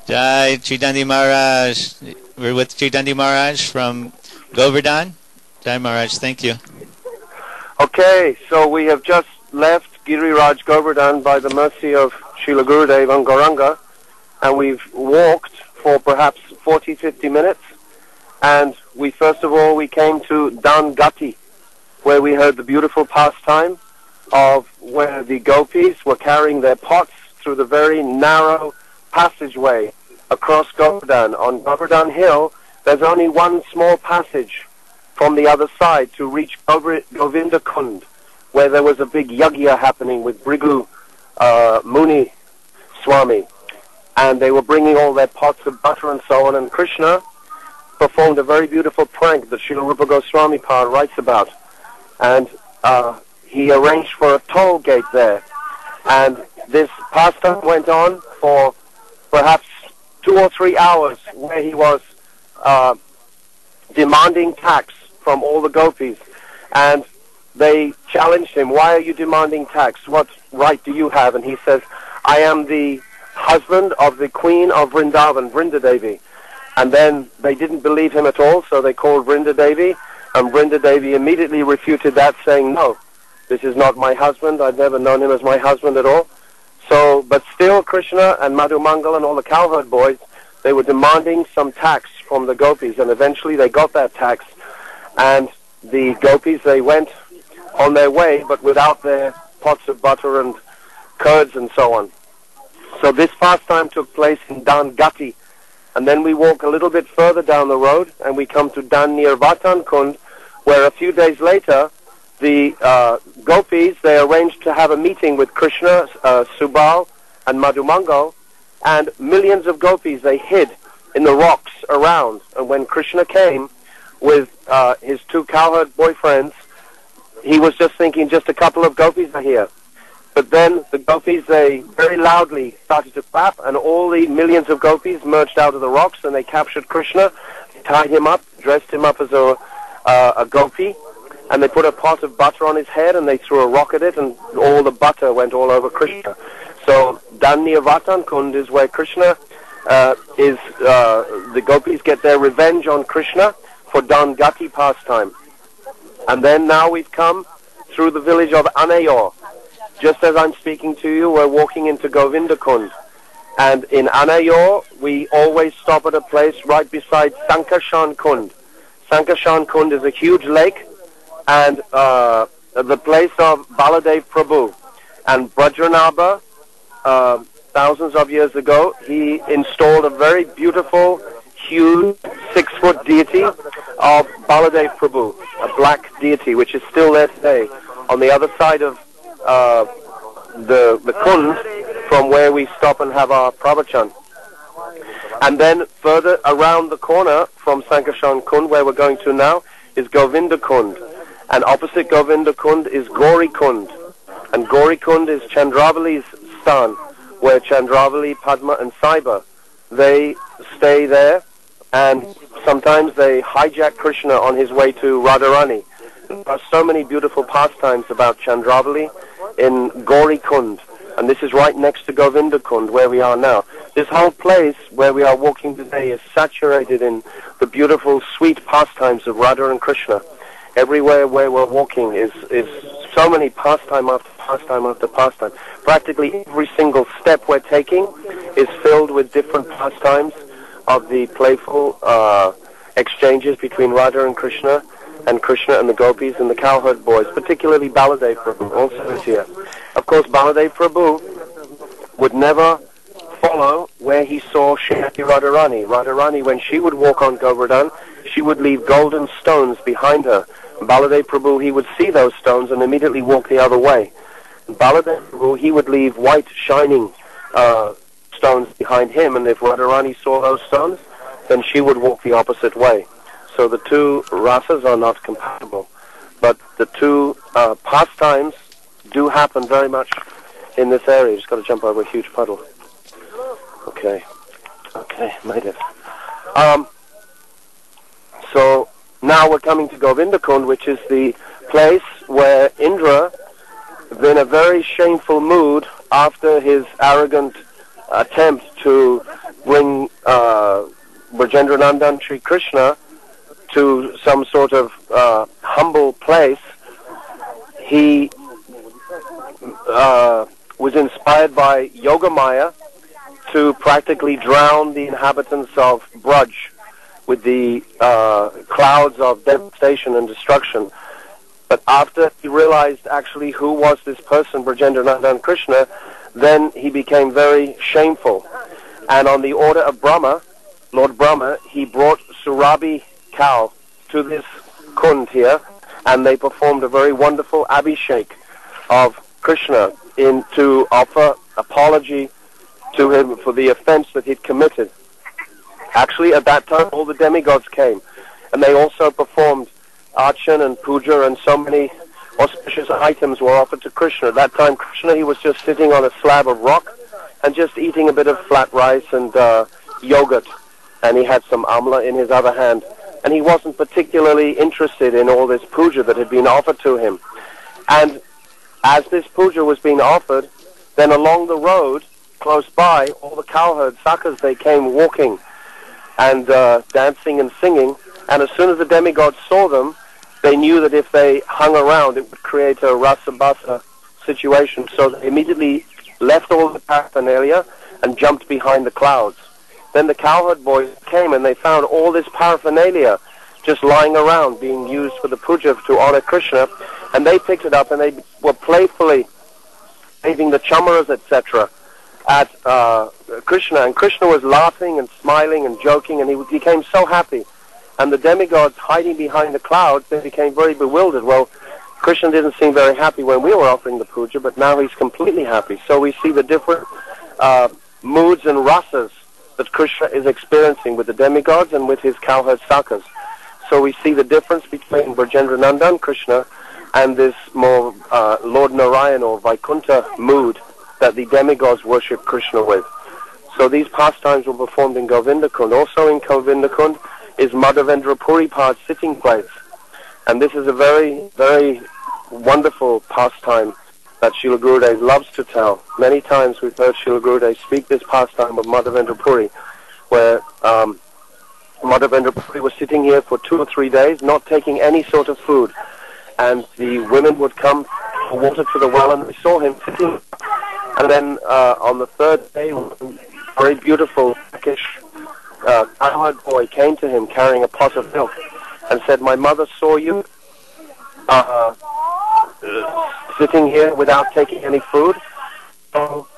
Jai Chaitanya Maharaj. We're with Chaitanya Maharaj from Govardhan. Jai Maharaj, thank you. Okay, so we have just left Giriraj Govardhan by the mercy of Srila Gurudev on Gauranga, and we've walked for perhaps 40-50 minutes, and first of all we came to Dangati, where we heard the beautiful pastime of where the gopis were carrying their pots through the very narrow passageway across Govardhan. On Govardhan Hill, there's only one small passage from the other side to reach Govinda Kund, where there was a big yagya happening with Brigu Muni Swami, and they were bringing all their pots of butter and so on, and Krishna performed a very beautiful prank that Srila Rupa Goswami Pad writes about, and he arranged for a toll gate there, and this pastime went on for perhaps 2 or 3 hours, where he was demanding tax from all the gopis, and they challenged him, why are you demanding tax? What right do you have? And he says, I am the husband of the queen of Vrindavan, Vrinda Devi. And then they didn't believe him at all, so they called Vrinda Devi, and Vrinda Devi immediately refuted that, saying, no, this is not my husband, I've never known him as my husband at all. So, but still Krishna and Madhu Mangal and all the cowherd boys, they were demanding some tax from the gopis, and eventually they got that tax, and the gopis, they went on their way, but without their pots of butter and curds and so on. So this pastime took place in Dangati, and then we walk a little bit further down the road, and we come to Dan Nirvatan Kund, where a few days later, the gopis, they arranged to have a meeting with Krishna, Subal, and Madhu Mangal, and millions of gopis, they hid in the rocks around, and when Krishna came with his 2 cowherd boyfriends, he was just thinking just a couple of gopis are here. But then the gopis, they very loudly started to clap, and all the millions of gopis merged out of the rocks, and they captured Krishna, tied him up, dressed him up as a gopi, and they put a pot of butter on his head, and they threw a rock at it, and all the butter went all over Krishna. So Danyavatan Kund is where Krishna the gopis get their revenge on Krishna for Dangati pastime. And then now we've come through the village of Anayor. Just as I'm speaking to you, we're walking into Govinda Kund. And in Anayor, we always stop at a place right beside Sankarshan Kund. Sankarshan Kund is a huge lake, and the place of Baladev Prabhu. And Brajranabha, thousands of years ago, he installed a very beautiful, huge, 6-foot deity of Baladev Prabhu, a black deity, which is still there today, on the other side of the Kund, from where we stop and have our pravachan. And then further around the corner from Sankarshan Kund, where we're going to now, is Govinda Kund. And opposite Govinda Kund is Gauri Kund. And Gauri Kund is Chandravali's stan, where Chandravali, Padma, and Saiba, they stay there, and sometimes they hijack Krishna on his way to Radharani. There are so many beautiful pastimes about Chandravali in Gauri Kund, and this is right next to Govinda Kund, where we are now. This whole place where we are walking today is saturated in the beautiful, sweet pastimes of Radha and Krishna. Everywhere where we're walking is so many pastime after pastime after pastime. Practically every single step we're taking is filled with different pastimes of the playful exchanges between Radha and Krishna and the gopis and the cowherd boys, particularly Baladev Prabhu also is here. Of course, Baladev Prabhu would never follow where he saw Srimati Radharani. Radharani, when she would walk on Govardhan, she would leave golden stones behind her. Baladev Prabhu, he would see those stones and immediately walk the other way. Baladev Prabhu, he would leave white, shining stones behind him, and if Radharani saw those stones, then she would walk the opposite way. So the 2 rasas are not compatible. But the 2 pastimes do happen very much in this area. You just got to jump over a huge puddle. Okay, made it. So now we're coming to Govinda Kund, which is the place where Indra, in a very shameful mood after his arrogant attempt to bring Brajendranandan Sri Krishna to some sort of humble place, he was inspired by Yogamaya to practically drown the inhabitants of Braj with the clouds of devastation and destruction. But after he realized actually who was this person, Brajendranandan Krishna, then he became very shameful. And on the order of Brahma, Lord Brahma, he brought Surabhi cow to this kund here, and they performed a very wonderful abhishek of Krishna to offer apology to him for the offense that he'd committed. Actually, at that time, all the demigods came, and they also performed archan and puja, and so many auspicious items were offered to Krishna. At that time, Krishna, he was just sitting on a slab of rock and just eating a bit of flat rice and yogurt, and he had some amla in his other hand, and he wasn't particularly interested in all this puja that had been offered to him. And as this puja was being offered, then along the road, close by, all the cowherd sakas, they came walking and dancing and singing, and as soon as the demigods saw them, they knew that if they hung around, it would create a rasa-basa situation, so they immediately left all the paraphernalia and jumped behind the clouds. Then the cowherd boys came and they found all this paraphernalia just lying around, being used for the puja to honor Krishna, and they picked it up and they were playfully waving the chamaras, etc., at Krishna, and Krishna was laughing and smiling and joking, and he became so happy. And the demigods hiding behind the clouds, they became very bewildered. Well, Krishna didn't seem very happy when we were offering the puja, but now he's completely happy. So we see the different moods and rasas that Krishna is experiencing with the demigods and with his cowherd sakas. So we see the difference between Brajendranandan Krishna and this more Lord Narayan or Vaikuntha mood that the demigods worship Krishna with. So these pastimes were performed in Govinda Kund. Also in Govinda Kund is Madhavendra Puripad's sitting place. And this is a very, very wonderful pastime that Srila Gurudev loves to tell. Many times we've heard Srila Gurudev speak this pastime of Madhavendra Puri, where Madhavendra Puri was sitting here for 2 or 3 days, not taking any sort of food. And the women would come for water to the well, and they saw him sitting. And then on the third day, a very beautiful Turkish cowherd boy came to him carrying a pot of milk and said, "My mother saw you sitting here without taking any food. Oh.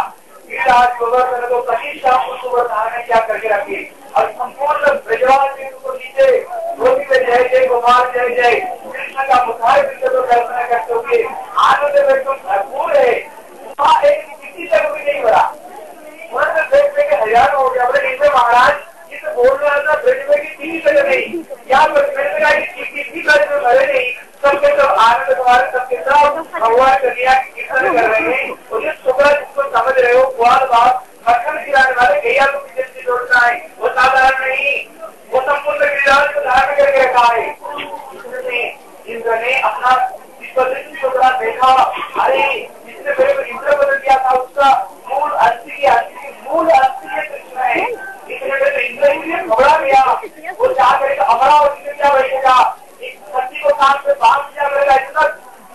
क्या करके रखी और संपूर्ण ब्रजवासी गोपाल जय जय। कृष्ण का मुखार दर्शन करते हुए आनंद में तुम भरपूर है। वहाँ एक किसी तक भी नहीं भरा, उन्होंने देख देख हजार हो गया। बोले इसे महाराज इसे बोल रहा था ब्रज में की किसी जगह नहीं, यहाँ पर ब्रज में किसी ब्रज में भरे नहीं, सबके सब आनंद तुम्हारे सबके सब भगवान कन्या की कीर्तन कर रहे हैं। उसे शुक्र जिसको समझ रहे हो ग्वाल बाप मक्खन खिलाने वाले गैया को किसी से जोड़ना है, वो साधारण नहीं, वो संपूर्ण गिरिराज को धारण करके रखा है। इंद्र ने अपना दृष्टि को थोड़ा देखा, अरे जिसने मेरे को इंद्र बदल दिया था उसका मूल मूल अस्थि कृष्ण है। इसलिए तो इंद्र इसलिए घबरा गया, वो चाह करेगा अमरावती में क्या बैठेगा, एक धरती को कान पे बांध दिया करेगा, इतना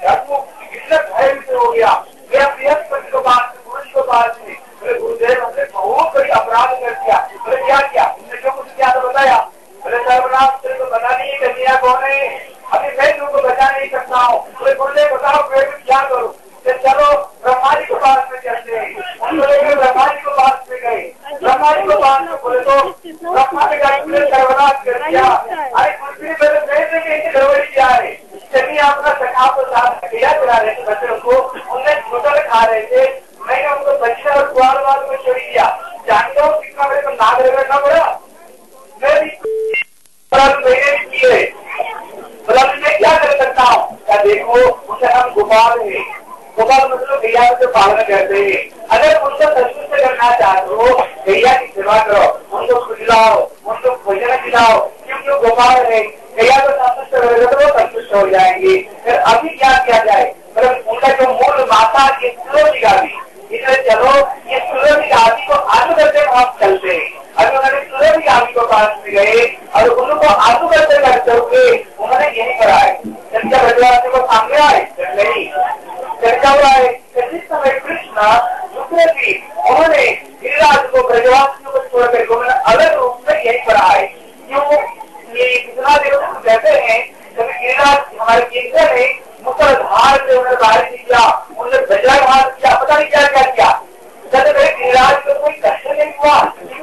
भयभीत हो गया। मेरा बृहस्पति को बात गुरु जी को बात में बोले गुरुदेव हमने बहुत बड़ी अपराध कर दिया। बोले क्या किया, तुमने जो कुछ किया तो बताया। बोले सर्वनाथ तेरे को बता नहीं कन्या कौन है, अभी मैं तुमको बचा नहीं सकता हूँ। बोले गुरुदेव बताओ मैं क्या करूँ। चलो ब्रह्मा जी के पास में चलते हैं। हम बोले ब्रह्मा जी के पास में गए, ब्रह्मा जी को पास में बोले तो ब्रह्मा ने कहा सर्वनाश कर दिया। अरे कुछ भी पहले पैसे के गड़बड़ी क्या है, चलिए अपना सखा को साथ अकेला चला रहे थे बच्चों को, उनने छोटा खा रहे थे, मैंने उनको बच्चे और ग्वाल बाल को छोड़ दिया। जानते हो कितना मेरे को नाग रगड़ना पड़ा, मैं भी किए मैं क्या कर सकता हूँ। क्या देखो उसे हम गोपाल है, गोपाल मतलब गैया से पालन करते हैं। अगर उनको संतुष्ट करना चाहते हो गैया की सेवा करो, उनको खिलाओ, उनको भोजन खिलाओ, क्योंकि वो गोपाल है। गैया को संतुष्ट करोगे तो वो संतुष्ट हो जाएंगे। फिर अभी क्या किया जाए, मतलब उनका जो मूल माता ये सुलोची गादी, इसलिए चलो ये सुलोची गादी को आलू करते हम चलते हैं। अभी उन्होंने सुलोची गादी को पास में गए और उनको आलू करते करते हुए उन्होंने यही कराए। चर्चा भगवान को सामने आए नहीं, चर्चा हुआ है जिस समय कृष्ण दूसरे भी उन्होंने गिरिराज को ब्रजवासियों को छोड़कर उन्होंने अलग रूप से यही कराए। क्यों ये कितना देर कहते हैं जब गिरिराज हमारे केंद्र ने मुसलधार से उन्होंने बाहर किया, उन्होंने वज्राघात किया, पता नहीं क्या क्या किया। जब गिरिराज को कोई कष्ट नहीं हुआ,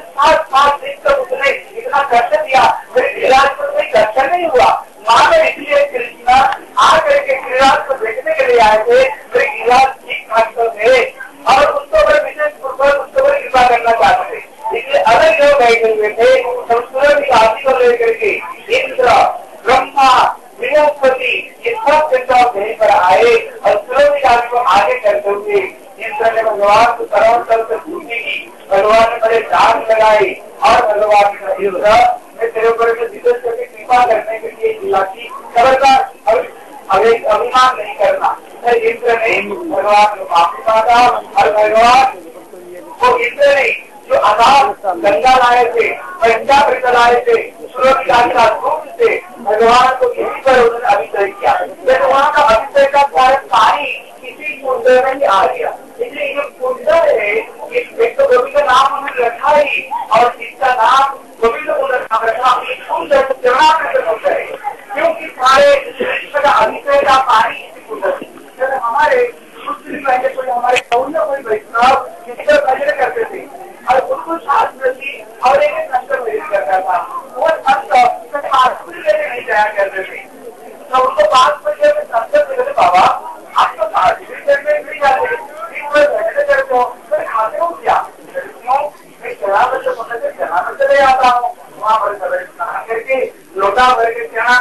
7 दिन तक उसने इतना कष्ट दिया, फिर गिरिराज को कोई कष्ट नहीं हुआ। माँ में इसलिए कृष्ण आकर के गिरिराज को देखने के लिए आए थे, फिर गिरिराज ठीक ठाक थे और उसको बड़े विशेष उसको बड़ी कृपा करना चाहते थे, इसलिए अलग लोग बैठे हुए थे। संस्कृत की आदि को लेकर के इंद्र ब्रह्मा बृहस्पति ये सब यहीं पर आए और सूर्य की आदि को आगे करते हुए इंद्र ने भगवान को करोड़ तल से पूछी की, भगवान ने बड़े दाग लगाए और भगवान इंद्र मैं तेरे ऊपर विशेष करके कृपा करने के लिए की खबरदार अभिमान नहीं करना। इंद्र ने भगवान को माफी मांगा और भगवान वो इंद्र ने जो अनाथ गंगा लाए थे, पंचामृत लाए थे, सूर्य से भगवान को यहीं पर उन्होंने अभिषेक किया। जब वहाँ का अभिषेक का सारा पानी किसी कुंड में ही आ गया। इसलिए ये कुंड है, एक तो गोविंद का नाम उन्होंने रखा ही और इसका नाम गोविंद उन्होंने नाम रखा कुंड कुंड है, क्योंकि सारे कृष्ण का अभिषेक का पानी इसी कुंड है। हमारे कुछ दिन पहले कोई हमारे कोई वैष्णव किसी को भजन करते थे और उनको शास्त्र थी और एक संस्कृत भजन करता था, वो संस्कृत नहीं जाया करते थे। तो उनको 5 बजे में संस्कृत कहते बाबा आप तो नहीं जाते, भजन करते हो तो खाते हो क्या, क्यों मैं चना चले आता हूँ, वहाँ पर स्नान करके लोटा भर के चना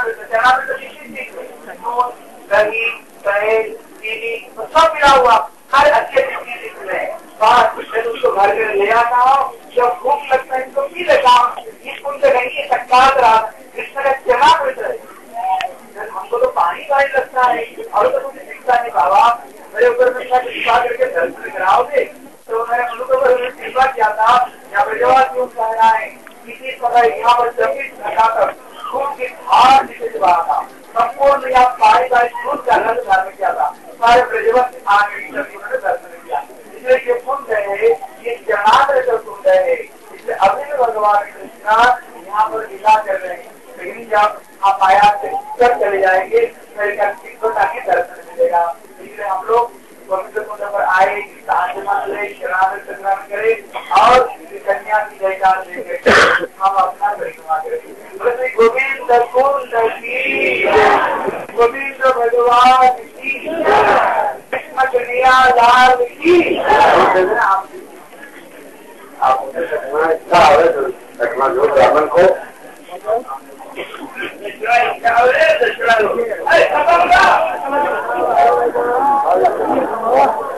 दही दही चीनी सब मिला हुआ हर अच्छे चीज है। उसको घर में ले आता हूँ, जब भूख लगता है तो पी लेता हूँ। इस कुंड नहीं सत्कार रहा कृष्ण का चना मिलता है, हमको तो पानी लगता है और तो मुझे दिखता नहीं। बाबा मेरे ऊपर कृपा करके दर्शन कराओगे, तो मैंने कृपा किया था। यहाँ पर जवाब क्यों कह रहा है, किसी समय यहाँ पर 24 घंटा तक खून की धार नीचे बहा था, संपूर्ण यहाँ पानी का खून का आनंद धारण किया था, सारे ब्रजवत उन्होंने दर्शन किया। इसलिए ये कुंड है, ये जनाद्र का कुंड है। इसलिए अभी भी भगवान कृष्ण यहाँ पर लीला कर रहे हैं, लेकिन जब आप आया से चले जाएंगे ताकि दर्शन मिलेगा। इसलिए हम लोग पवित्र कुंड पर आए, शरण करे और कन्या की जयकार देकर हम अपना परिक्रमा करें। गोविंद कुंड की सरकार की ब्राह्मण को